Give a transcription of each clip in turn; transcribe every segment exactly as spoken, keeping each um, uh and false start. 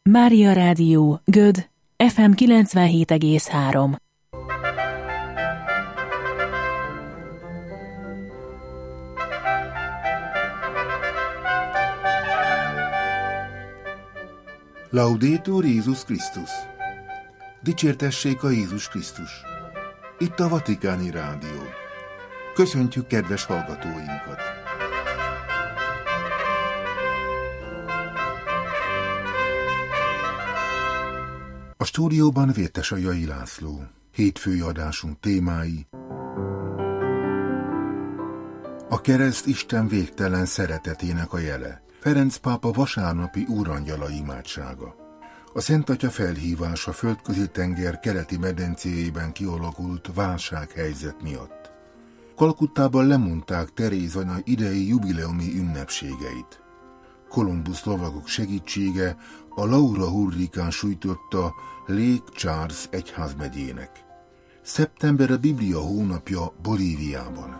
Mária Rádió, Göd, ef em kilencvenhét egész három. Laudetur Jézus Krisztus! Dicsértessék a Jézus Krisztus! Itt a Vatikáni Rádió. Köszöntjük kedves hallgatóinkat! A stúdióban Vértesajai László. Hétfői adásunk témái: a kereszt Isten végtelen szeretetének a jele. Ferenc pápa vasárnapi úrangyala imádsága. A Szent Atya felhívása Földközi-tenger keleti medencéjében kialakult válsághelyzet miatt. Kalkuttában lemondták Teréz anya idei jubileumi ünnepségeit. Kolumbusz lovagok segítsége a Laura hurrikán sújtotta Lake Charles egyházmegyének. Szeptember a Biblia hónapja Bolíviában.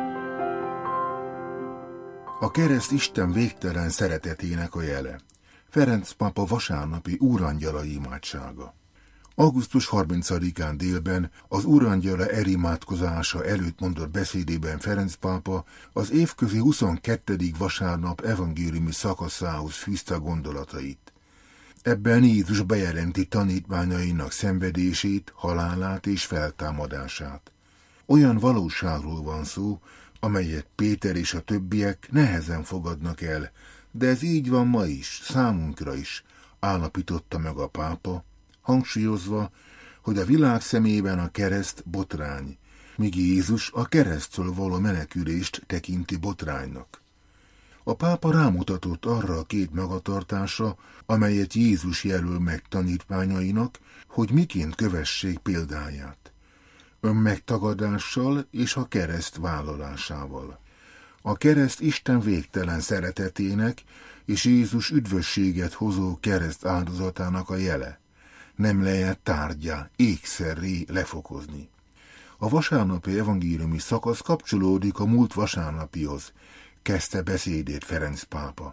A kereszt Isten végtelen szeretetének a jele. Ferenc pápa vasárnapi úrangyala imádsága. augusztus harmincadikán délben az úrangyala erimádkozása előtt mondott beszédében Ferenc pápa az évközi huszonkettedik vasárnap evangéliumi szakaszához fűzte gondolatait. Ebben Jézus bejelenti tanítványainak szenvedését, halálát és feltámadását. Olyan valóságról van szó, amelyet Péter és a többiek nehezen fogadnak el, de ez így van ma is, számunkra is, állapította meg a pápa, hangsúlyozva, hogy a világ szemében a kereszt botrány, míg Jézus a keresztről való menekülést tekinti botránynak. A pápa rámutatott arra a két magatartásra, amelyet Jézus jelöl meg tanítványainak, hogy miként kövessék példáját. Önmegtagadással és a kereszt vállalásával. A kereszt Isten végtelen szeretetének és Jézus üdvösséget hozó kereszt áldozatának a jele. Nem lehet tárgyá, ékszerré lefokozni. A vasárnapi evangéliumi szakasz kapcsolódik a múlt vasárnapihoz, kezdte beszédét Ferenc pápa.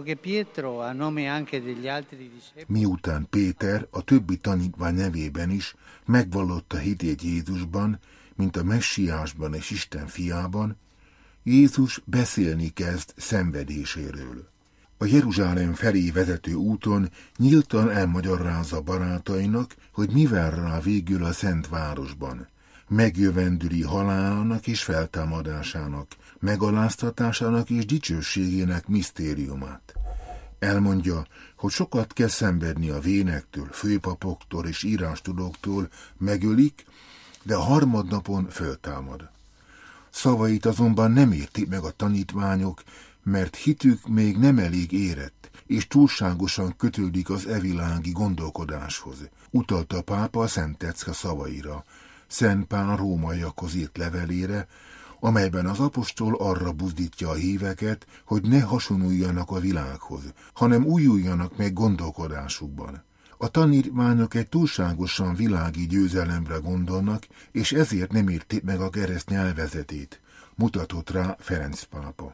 Miután Péter a többi tanítvány nevében is megvallotta hitét Jézusban, mint a messiásban és Isten fiában, Jézus beszélni kezd szenvedéséről. A Jeruzsálem felé vezető úton nyíltan elmagyarázza barátainak, hogy mi vár rá végül a Szent Városban. Megjövendüli halálának és feltámadásának, megaláztatásának és dicsőségének misztériumát. Elmondja, hogy sokat kell szenvedni a vénektől, főpapoktól és írástudóktól, megölik, de a harmadnapon föltámad. Szavait azonban nem értik meg a tanítványok, mert hitük még nem elég érett, és túlságosan kötődik az evilági gondolkodáshoz. Utalta a pápa a Szentecke szavaira, Szent Pál rómaiakhoz írt levelére, amelyben az apostol arra buzdítja a híveket, hogy ne hasonuljanak a világhoz, hanem újuljanak meg gondolkodásukban. A tanítványok egy túlságosan világi győzelemre gondolnak, és ezért nem érték meg a kereszt nyelvezetét, mutatott rá Ferenc pápa.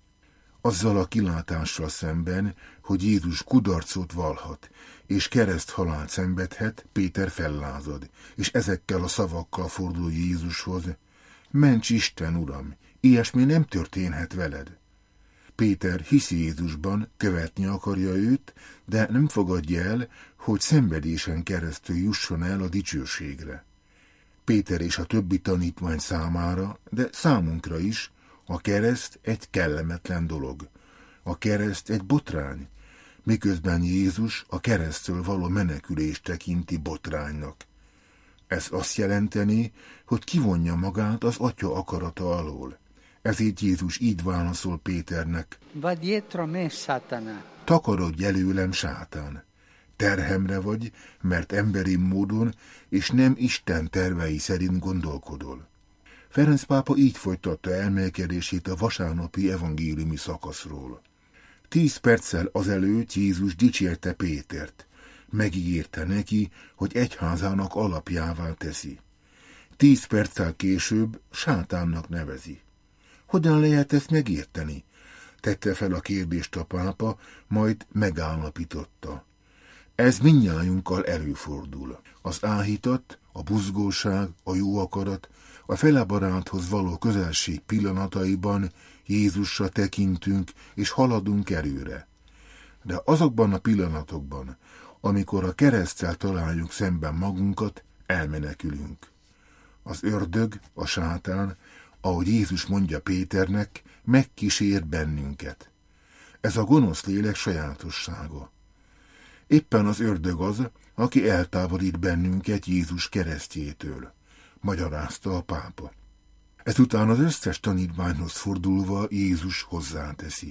Azzal a kilátással szemben, hogy Jézus kudarcot vallhat, és kereszthalált szenvedhet, Péter fellázad, és ezekkel a szavakkal fordul Jézushoz: ments Isten, Uram, ilyesmi nem történhet veled. Péter hisz Jézusban, követni akarja őt, de nem fogadja el, hogy szenvedésen keresztül jusson el a dicsőségre. Péter és a többi tanítvány számára, de számunkra is, a kereszt egy kellemetlen dolog. A kereszt egy botrány, miközben Jézus a keresztről való menekülést tekinti botránynak. Ez azt jelenteni, hogy kivonja magát az Atya akarata alól. Ezért Jézus így válaszol Péternek: Va dietro me, Satana. Takarodj előlem, sátán. Terhemre vagy, mert emberi módon és nem Isten tervei szerint gondolkodol. Ferenc pápa így folytatta elmélkedését a vasárnapi evangéliumi szakaszról. Tíz perccel azelőtt Jézus dicsérte Pétert. Megígérte neki, hogy egyházának alapjává teszi. Tíz perccel később sátánnak nevezi. Hogyan lehet ezt megérteni? Tette fel a kérdést a pápa, majd megállapította. Ez mindnyájunkkal előfordul. Az áhítat, a buzgóság, a jó akarat, a fele baráthoz való közelség pillanataiban Jézusra tekintünk és haladunk előre. De azokban a pillanatokban, amikor a kereszttel találjuk szemben magunkat, elmenekülünk. Az ördög, a sátán, ahogy Jézus mondja Péternek, megkísér bennünket. Ez a gonosz lélek sajátossága. Éppen az ördög az, aki eltávolít bennünket Jézus keresztjétől, magyarázta a pápa. Ezután az összes tanítványhoz fordulva Jézus hozzáteszi.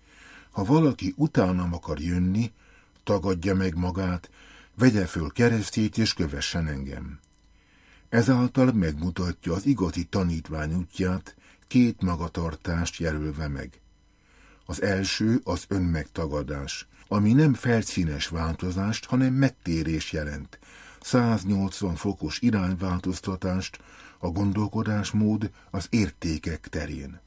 Ha valaki utánam akar jönni, tagadja meg magát, vegye föl keresztjét és kövessen engem. Ezáltal megmutatja az igazi tanítvány útját, két magatartást jelölve meg. Az első az önmegtagadás, ami nem felszínes változást, hanem megtérés jelent, száznyolcvan fokos irányváltoztatást a gondolkodásmód, az értékek terén.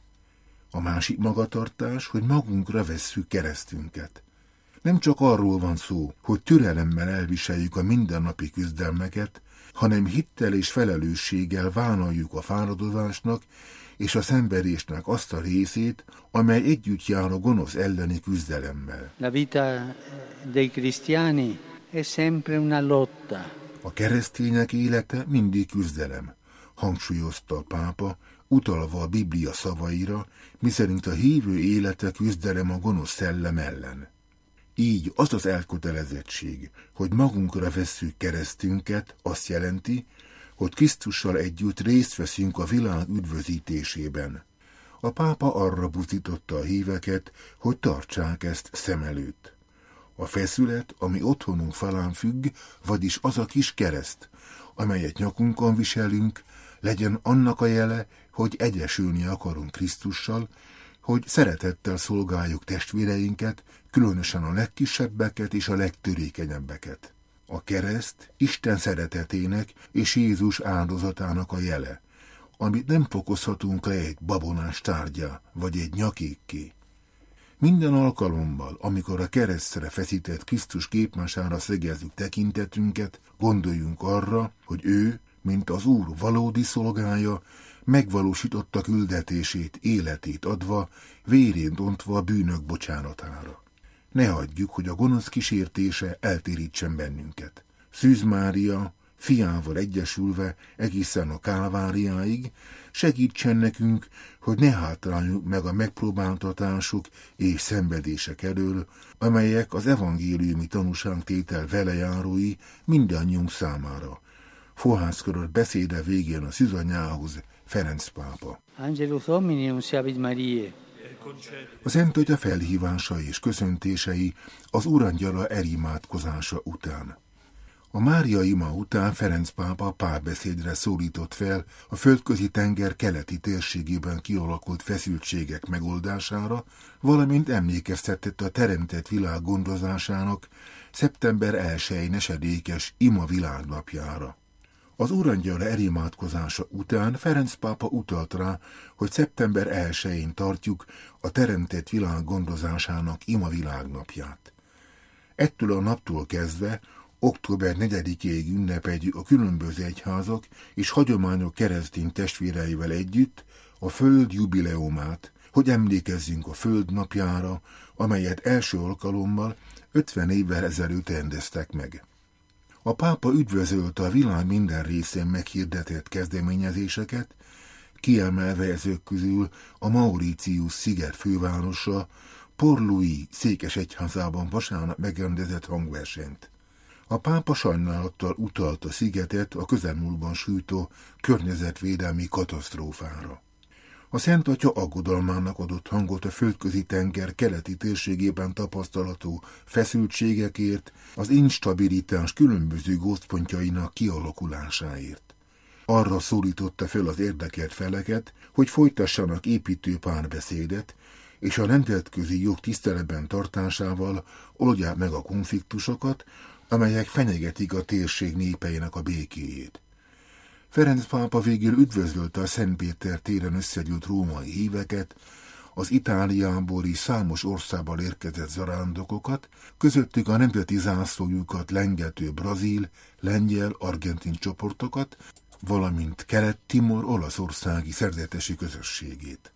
A másik magatartás, hogy magunkra vesszük keresztünket. Nem csak arról van szó, hogy türelemmel elviseljük a mindennapi küzdelmeket, hanem hittel és felelősséggel vállaljuk a fáradozásnak és a szenvedésnek azt a részét, amely együtt jár a gonosz elleni küzdelemmel. La vita dei cristiani è sempre una lotta. A keresztények élete mindig küzdelem, hangsúlyozta a pápa, utalva a Biblia szavaira, miszerint a hívő élete küzdelem a gonosz szellem ellen. Így az az elkötelezettség, hogy magunkra vesszük keresztünket, azt jelenti, hogy Krisztussal együtt részt veszünk a világ üdvözítésében. A pápa arra buzdította a híveket, hogy tartsák ezt szem előtt. A feszület, ami otthonunk falán függ, vagyis az a kis kereszt, amelyet nyakunkon viselünk, legyen annak a jele, hogy egyesülni akarunk Krisztussal, hogy szeretettel szolgáljuk testvéreinket, különösen a legkisebbeket és a legtörékenyebbeket. A kereszt Isten szeretetének és Jézus áldozatának a jele, amit nem fokozhatunk le egy babonás tárgyá, vagy egy nyakékké. Minden alkalommal, amikor a keresztre feszített Krisztus képmására szegezzük tekintetünket, gondoljunk arra, hogy ő, mint az Úr valódi szolgája, megvalósította küldetését, életét adva, vérén ontva a bűnök bocsánatára. Ne hagyjuk, hogy a gonosz kísértése eltérítsen bennünket. Szűz Mária, fiával egyesülve egészen a Kálváriáig, segítsen nekünk, hogy ne hátráljuk meg a megpróbáltatások és szenvedések elől, amelyek az evangéliumi tanúságtétel velejárói mindannyiunk számára. Fohászkodott beszéde végén a szűzanyához Ferenc pápa. Angelus Domini nunciavit Mariae. A Szent Atya felhívása és köszöntései az Urangyala elimádkozása után. A Mária ima után Ferenc pápa párbeszédre szólított fel a földközi tenger keleti térségében kialakult feszültségek megoldására, valamint emlékeztetett a teremtett világ gondozásának szeptember elsején esedékes ima világnapjára. Az Urangyala elimádkozása után Ferenc pápa utalt rá, hogy szeptember elsején tartjuk a teremtett világ gondozásának ima világnapját. Ettől a naptól kezdve október negyedikéig ünnepeljük a különböző egyházak és hagyományok keresztény testvéreivel együtt a Föld jubileumát, hogy emlékezzünk a Föld napjára, amelyet első alkalommal ötven évvel ezelőtt rendeztek meg. A pápa üdvözölte a világ minden részén meghirdetett kezdeményezéseket, kiemelve ezek közül a Mauritius sziget fővárosa Port Louis székesegyházában vasárnap megrendezett hangversenyt. A pápa sajnálattal utalt a szigetet a közelmúltban sújtó környezetvédelmi katasztrófára. A Szent Atya aggodalmának adott hangot a földközi tenger keleti térségében tapasztalható feszültségekért, az instabilitás különböző gócpontjainak kialakulásáért. Arra szólította fel az érdekelt feleket, hogy folytassanak építő párbeszédet, és a nemzetközi jog tiszteletben tartásával oldják meg a konfliktusokat, amelyek fenyegetik a térség népeinek a békéjét. Ferenc pápa végül üdvözölte a Szentpéter téren összegyűlt római híveket, az Itáliából és számos országból érkezett zarándokokat, közöttük a nemzeti zászlójukat lengető brazil, lengyel, argentin csoportokat, valamint Kelet-Timor olaszországi szerzetesi közösségét.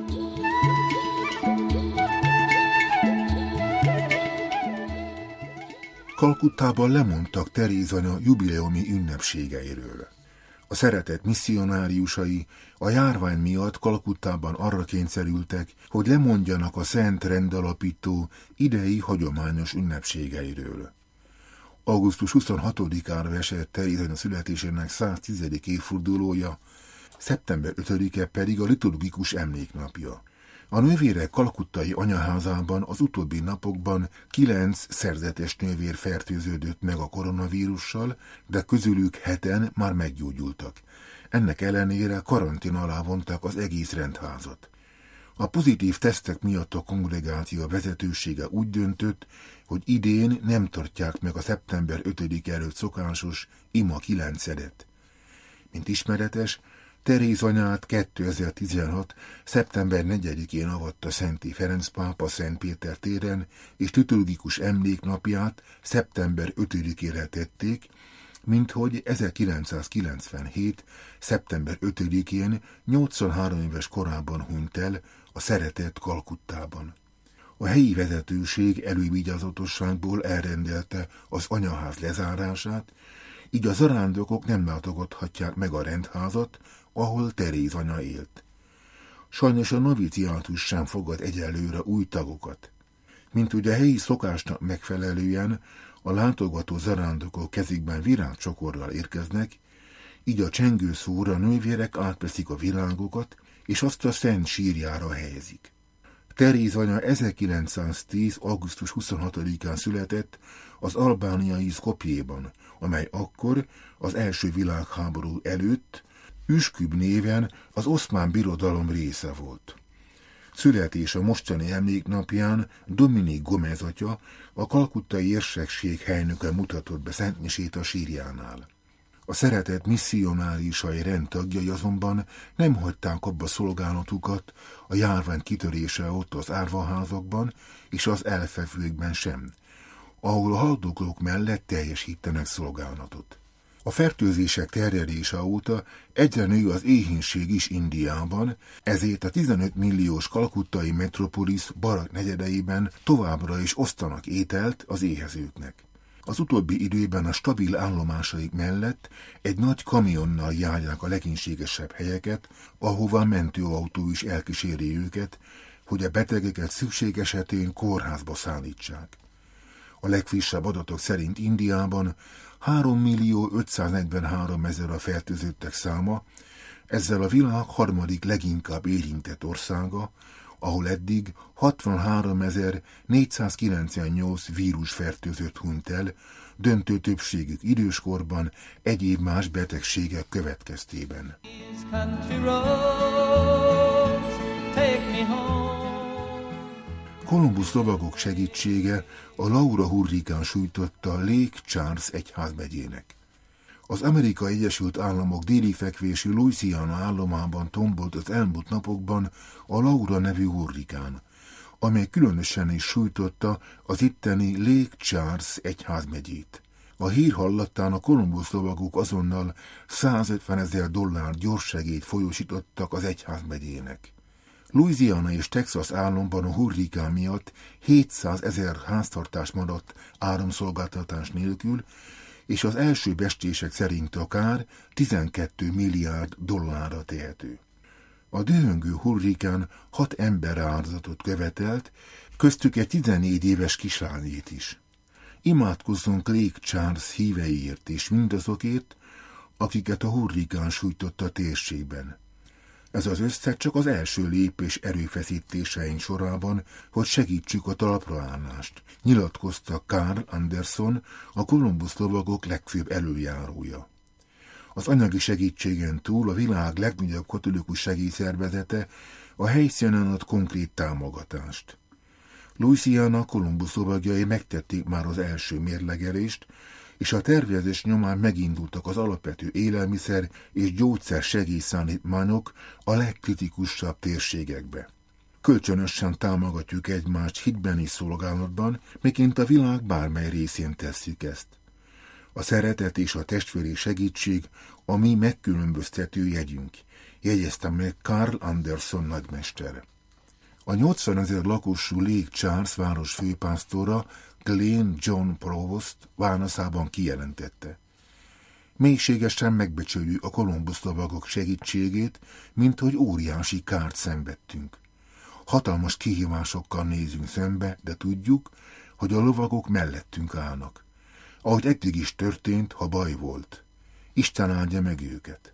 Kalkuttában lemondtak Teréz anya jubileumi ünnepségeiről. A szeretet misszionáriusai a járvány miatt Kalkuttában arra kényszerültek, hogy lemondjanak a Szent Rendalapító idei hagyományos ünnepségeiről. augusztus huszonhatodikára esett Teréz anya születésének száztízedik évfordulója, szeptember ötödike pedig a liturgikus emléknapja. A nővérek kalkuttai anyaházában az utóbbi napokban kilenc szerzetes nővér fertőződött meg a koronavírussal, de közülük heten már meggyógyultak. Ennek ellenére karantén alá vonták az egész rendházat. A pozitív tesztek miatt a kongregáció vezetősége úgy döntött, hogy idén nem tartják meg a szeptember ötödike előtt szokásos ima kilencedet. Mint ismeretes, Teréz anyát kétezer-tizenhat. szeptember negyedikén avatta Szenté Ferenc pápa Szent Péter téren, és liturgikus emléknapját szeptember ötödikére tették, minthogy ezerkilencszázkilencvenhét. szeptember ötödikén nyolcvanhárom éves korában hunyt el a szeretett Kalkuttában. A helyi vezetőség elővigyázatosságból elrendelte az anyaház lezárását, így a zarándokok nem látogathatják meg a rendházat, ahol Teréz anya élt. Sajnos a noviciátus sem fogad egyelőre új tagokat. Mint ugye a helyi szokásnak megfelelően a látogató zarándokok kezükben virágcsokorral érkeznek, így a csengőszóra nővérek átveszik a virágokat, és azt a szent sírjára helyezik. Teréz anya ezerkilencszáztíz. augusztus huszonhatodikán született az albániai Skopjéban, amely akkor az első világháború előtt Üsküp néven az oszmán birodalom része volt. Születése mostani emléknapján Dominik Gomez atya, a kalkuttai érsekség helynöke mutatott be szentmisét a sírjánál. A szeretett misszionáriusai rendtagjai azonban nem hagyták abba szolgálatukat a járvány kitörése ott az árvaházakban és az elfevőkben sem, ahol a haldoklók mellett teljesítenek szolgálatot. A fertőzések terjedése óta egyre nő az éhínség is Indiában, ezért a tizenöt milliós kalkuttai metropolisz Barak negyedeiben továbbra is osztanak ételt az éhezőknek. Az utóbbi időben a stabil állomásaik mellett egy nagy kamionnal járják a legénységesebb helyeket, ahova a mentőautó is elkíséri őket, hogy a betegeket szükség esetén kórházba szállítsák. A legfrissebb adatok szerint Indiában három millió ötszáznegyvenhárom ezer a fertőzöttek száma, ezzel a világ harmadik leginkább érintett országa, ahol eddig hatvanháromezer-négyszázkilencvennyolc vírusfertőzött hunyt el, döntő többségük időskorban, egyéb más betegségek következtében. Kolumbusz lovagok segítsége a Laura hurrikán sújtotta Lake Charles egyházmegyének. Az Amerikai Egyesült Államok déli fekvésű Louisiana államában tombolt az elmúlt napokban a Laura nevű hurrikán, amely különösen is sújtotta az itteni Lake Charles egyházmegyét. A hír hallatán a Kolumbusz lovagok azonnal százötven ezer dollár gyorssegélyt folyósítottak az egyházmegyének. Louisiana és Texas államban a hurrikán miatt hétszázezer háztartás maradt áramszolgáltatás nélkül, és az első becslések szerint akár tizenkét milliárd dollárra tehető. A dühöngő hurrikán hat ember áldozatot követelt, köztük egy tizennégy éves kislányét is. Imádkozzunk Lake Charles híveiért és mindazokért, akiket a hurrikán sújtott a térségben. Ez az összeg csak az első lépés erőfeszítéseink sorában, hogy segítsük a talpraállást, nyilatkozta Carl Anderson, a Kolumbusz lovagok legfőbb előjárója. Az anyagi segítségen túl a világ legnagyobb katolikus segélyszervezete a helyszínen ad konkrét támogatást. Louisiana Kolumbusz lovagjai megtették már az első mérlegelést, és a tervezés nyomán megindultak az alapvető élelmiszer és gyógyszer segélyszállítmányok a legkritikusabb térségekbe. kölcsönösen támogatjuk egymást hitben és szolgálatban, miként a világ bármely részén tesszük ezt. A szeretet és a testvéri segítség a mi megkülönböztető jegyünk, jegyezte meg Karl Anderson nagymester. A nyolcvanezer lakosú Lake Charles város főpásztora Glenn John Provost válaszában kijelentette: mélységesen megbecsüljük a Kolumbusz lovagok segítségét, mint hogy óriási kárt szenvedtünk. Hatalmas kihívásokkal nézünk szembe, de tudjuk, hogy a lovagok mellettünk állnak. Ahogy eddig is történt, ha baj volt. Isten áldja meg őket.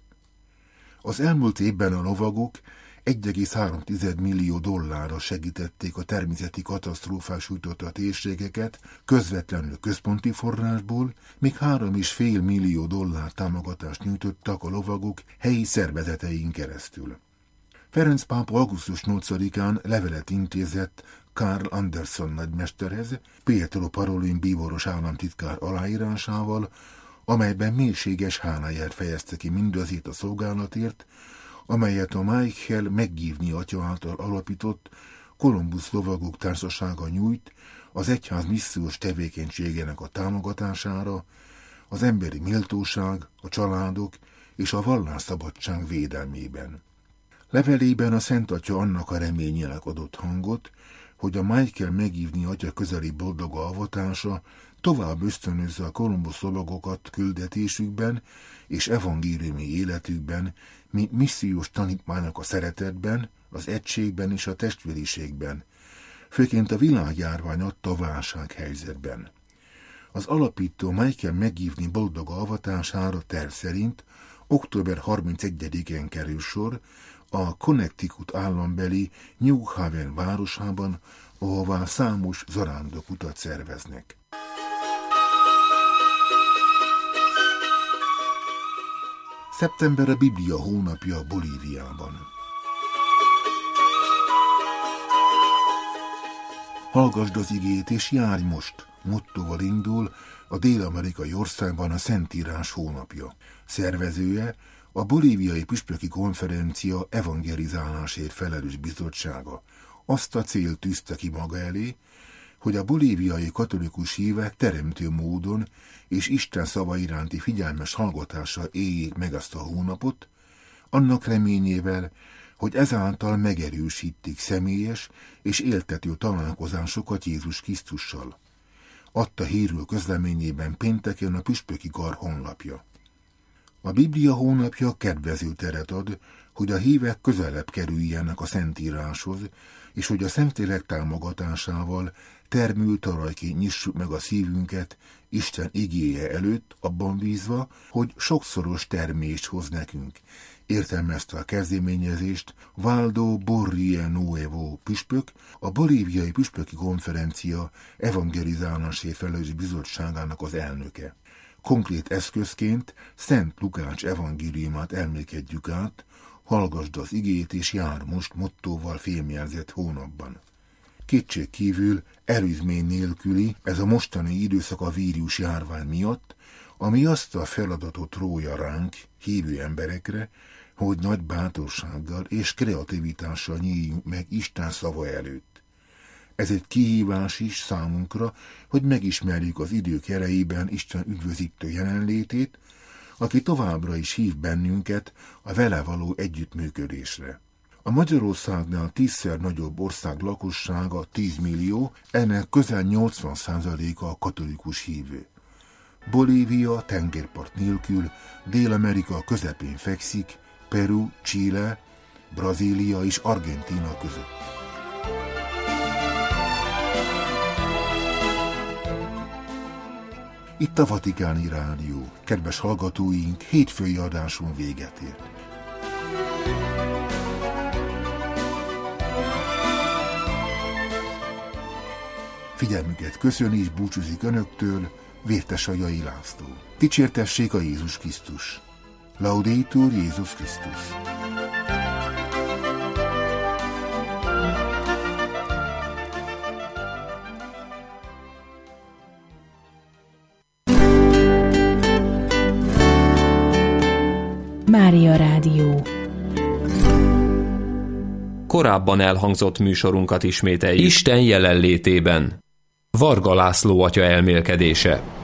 Az elmúlt évben a lovagok egy egész három millió dollárra segítették a természeti katasztrófák sújtotta térségeket közvetlenül központi forrásból, míg három és fél millió dollár támogatást nyújtottak a lovagok helyi szervezetein keresztül. Ferenc pápa augusztus nyolcadikán levelet intézett Karl Anderson nagymesterhez, Pietro Parolin bíboros államtitkár aláírásával, amelyben mélységes háláját fejezte ki mindazért a szolgálatért, amelyet a Michael McGivney atya által alapított Kolumbusz Lovagok Társasága nyújt az egyház missziós tevékenységének a támogatására, az emberi méltóság, a családok és a vallásszabadság védelmében. Levelében a Szent Atya annak a reményének adott hangot, hogy a Michael McGivney atya közeli boldoga avatása tovább ösztönözze a Kolumbusz lovagokat küldetésükben és evangéliumi életükben, mint missziós tanítmányok a szeretetben, az egységben és a testvériségben, főként a világjárvány adta válsághelyzetben. Az alapító Michael McGivney boldoga avatására terv szerint október harmincegyedikén kerül sor a Connecticut állambeli New Haven városában, ahová számos zarándokutat szerveznek. Szeptember a Biblia hónapja Bolíviában. Hallgasd az igét és járj most! Mottóval indul a dél-amerikai országban a Szentírás hónapja. Szervezője a Bolíviai Püspöki Konferencia evangelizálásért felelős bizottsága. Azt a célt tűzte ki maga elé, hogy a bolíviai katolikus hívek teremtő módon és Isten szava iránti figyelmes hallgatással éljék meg ezt a hónapot, annak reményével, hogy ezáltal megerősítik személyes és éltető találkozásokat Jézus Krisztussal. Adta hírül közleményében pénteken a Püspöki Kar honlapja. A Biblia hónapja kedvező teret ad, hogy a hívek közelebb kerüljenek a Szentíráshoz, és hogy a Szentlélek támogatásával termő talajként nyissuk meg a szívünket Isten igéje előtt, abban bízva, hogy sokszoros termést hoz nekünk. Értelmezte a kezdeményezést Waldo Borrie Nuevo püspök, a Bolíviai Püspöki Konferencia evangelizálásért felelős bizottságának az elnöke. Konkrét eszközként Szent Lukács evangéliumát emlékedjük át, hallgasd az igét és jár most mottóval fémjelzett hónapban. Kétség kívül előzmény nélküli ez a mostani időszak a vírus járvány miatt, ami azt a feladatot rója ránk, hívő emberekre, hogy nagy bátorsággal és kreativitással nyíljunk meg Isten szava előtt. Ez egy kihívás is számunkra, hogy megismerjük az idők elejében Isten üdvözítő jelenlétét, aki továbbra is hív bennünket a vele való együttműködésre. A Magyarországnál tízszer nagyobb ország lakossága tíz millió, ennek közel nyolcvan százaléka a katolikus hívő. Bolívia tengerpart nélkül Dél-Amerika közepén fekszik, Peru, Chile, Brazília és Argentína között. Itt a Vatikáni Rádió. Kedves hallgatóink, hétfői adáson véget ért. Figyelmüket köszöni és búcsúzik önöktől Vértesajai László. Dicsértessék a Jézus Krisztus! Laudetur Jézus Krisztus! Mária Rádió. korábban elhangzott műsorunkat ismételjük. Isten jelenlétében. Varga László atya elmélkedése.